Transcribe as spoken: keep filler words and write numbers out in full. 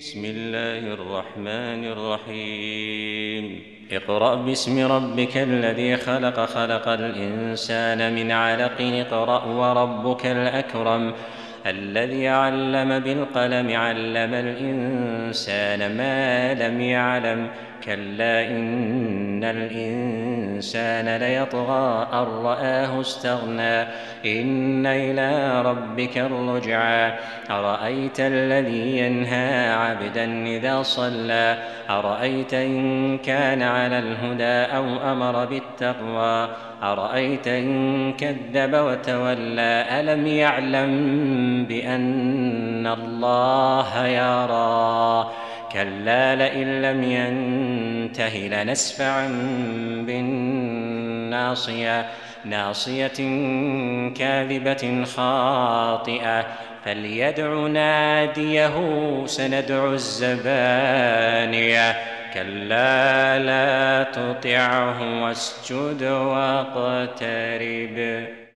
بسم الله الرحمن الرحيم اقرأ باسم ربك الذي خلق خلق الإنسان من علق اقرأ وربك الأكرم الذي علم بالقلم علم الإنسان ما لم يعلم كلا إن الإنسان ليطغى أن رآه استغنى إن إلى ربك الرجعى أرأيت الذي ينهى عبدا إذا صلى أرأيت إن كان على الهدى أو أمر بالتقوى أرأيت إن كذب وتولى ألم يعلم بأن الله يرى كلا لئن لم ينته لنسفعا بالناصية ناصية كاذبة خاطئة فليدع ناديه سندع الزبانية كلا لا تطعه واسجد واقترب.